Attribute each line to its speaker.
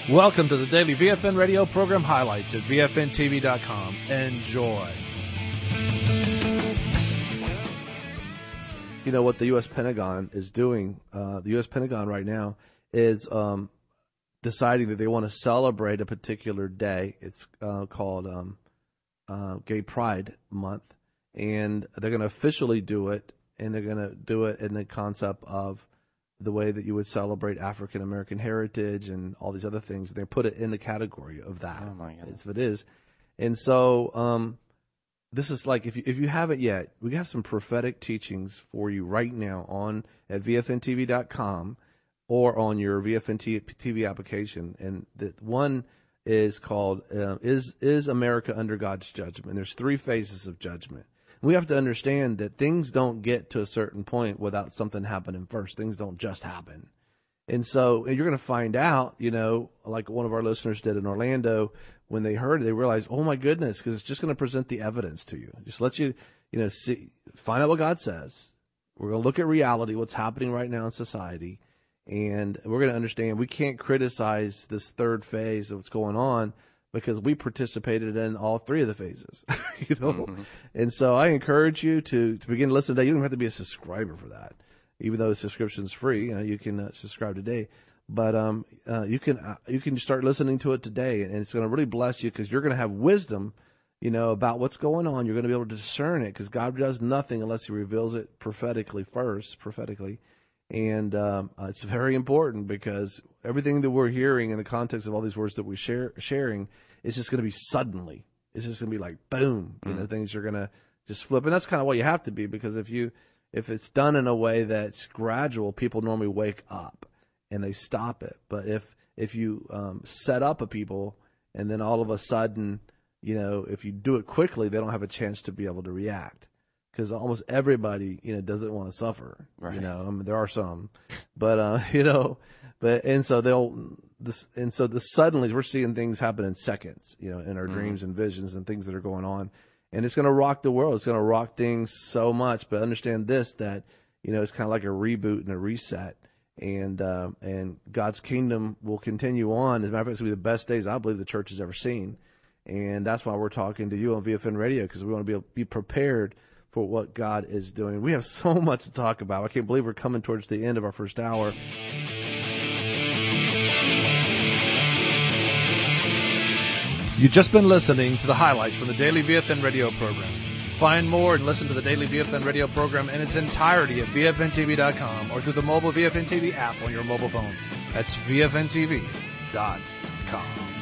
Speaker 1: Welcome to the daily VFN radio program highlights at VFNTV.com. Enjoy.
Speaker 2: You know what the U.S. Pentagon is doing? The U.S. Pentagon right now is deciding that they want to celebrate a particular day. It's called Gay Pride Month, and they're going to officially do it, and they're going to do it in the concept of the way that you would celebrate African American heritage and all these other things. They put it in the category of that.
Speaker 3: Oh my goodness.
Speaker 2: It is. And so this is like, if you haven't yet, we have some prophetic teachings for you right now on at VFNTV.com or on your VFN TV application. And the one is called Is America Under God's Judgment? There's 3 phases of judgment. We have to understand that things don't get to a certain point without something happening first. Things don't just happen. And so you're going to find out, you know, like one of our listeners did in Orlando, when they heard it, they realized, oh my goodness, because it's just going to present the evidence to you. Just let you, see, find out what God says. We're going to look at reality, what's happening right now in society. And we're going to understand we can't criticize this 3rd phase of what's going on, because we participated in all 3 of the phases,
Speaker 3: Mm-hmm.
Speaker 2: And so I encourage you to begin to listen today. You don't have to be a subscriber for that, even though the subscription's free. You can subscribe today, but you can start listening to it today, and it's going to really bless you, because you're going to have wisdom, about what's going on. You're going to be able to discern it, because God does nothing unless He reveals it prophetically. And it's very important, because everything that we're hearing in the context of all these words that we're sharing is just going to be suddenly. It's just going to be like, boom, things are going to just flip. And that's kind of what you have to be, because if it's done in a way that's gradual, people normally wake up and they stop it. But if you set up a people, and then all of a sudden, if you do it quickly, they don't have a chance to be able to react. Because almost everybody, doesn't want to suffer.
Speaker 3: Right.
Speaker 2: There are some, but the suddenly we're seeing things happen in seconds, in our dreams and visions and things that are going on, and it's going to rock the world. It's going to rock things so much. But understand this, that it's kind of like a reboot and a reset, and God's kingdom will continue on. As a matter of fact, it's going to be the best days I believe the church has ever seen, and that's why we're talking to you on VFN Radio, because we want to be prepared for what God is doing. We have so much to talk about. I can't believe we're coming towards the end of our first hour.
Speaker 1: You've just been listening to the highlights from the daily VFN radio program. Find more and listen to the daily VFN radio program in its entirety at VFNTV.com or through the mobile VFN TV app on your mobile phone. That's VFNTV.com.